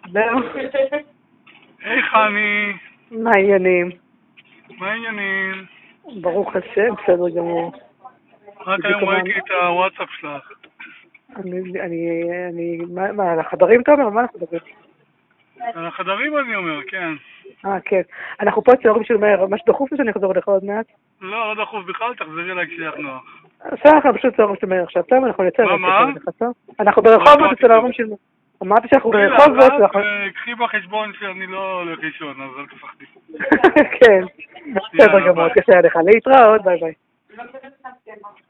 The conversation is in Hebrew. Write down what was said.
זהו. היי חני, מה העניינים? מה העניינים? ברוך השם, בסדר גמור. רק היום ראיתי את הוואטסאפ שלך. מה, על החדרים אתה אומר? מה אנחנו מדברים? על החדרים אני אומר, כן. כן. אנחנו פה אצל ההורים של מאיר, ממש דחוף לי שאני אחזור לך עוד מעט. לא דחוף בכלל, תחזרי אליי כשיח נוח. בסדר, פשוט אצל ההורים של מאיר עכשיו. טוב, אנחנו נצא. מה? אנחנו ברחובות אצל ההורים של מאיר. אמרתי שאנחנו ברחובות. קחי בחשבון שאני לא הולך לישון, אז אל תפחדי. כן, בסדר גמור, קשה עליך. להתראות, ביי ביי.